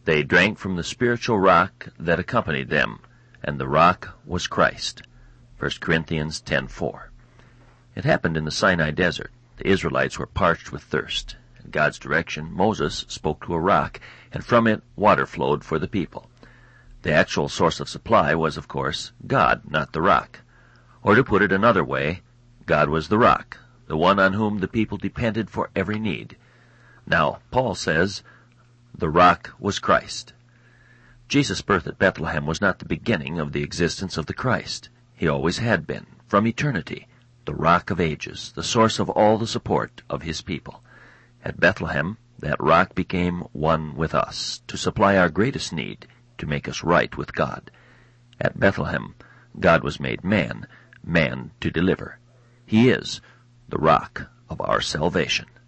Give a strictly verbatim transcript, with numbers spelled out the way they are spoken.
They drank from the spiritual rock that accompanied them, and the rock was Christ. First Corinthians ten four. It happened in the Sinai desert. The Israelites were parched with thirst. At God's direction, Moses spoke to a rock, and from it water flowed for the people. The actual source of supply was, of course, God, not the rock. Or to put it another way, God was the rock, the one on whom the people depended for every need. Now, Paul says, the rock was Christ. Jesus' birth at Bethlehem was not the beginning of the existence of the Christ. He always had been, from eternity, the rock of ages, the source of all the support of his people. At Bethlehem, that rock became one with us, to supply our greatest need, to make us right with God. At Bethlehem, God was made man, man to deliver. He is the rock of our salvation.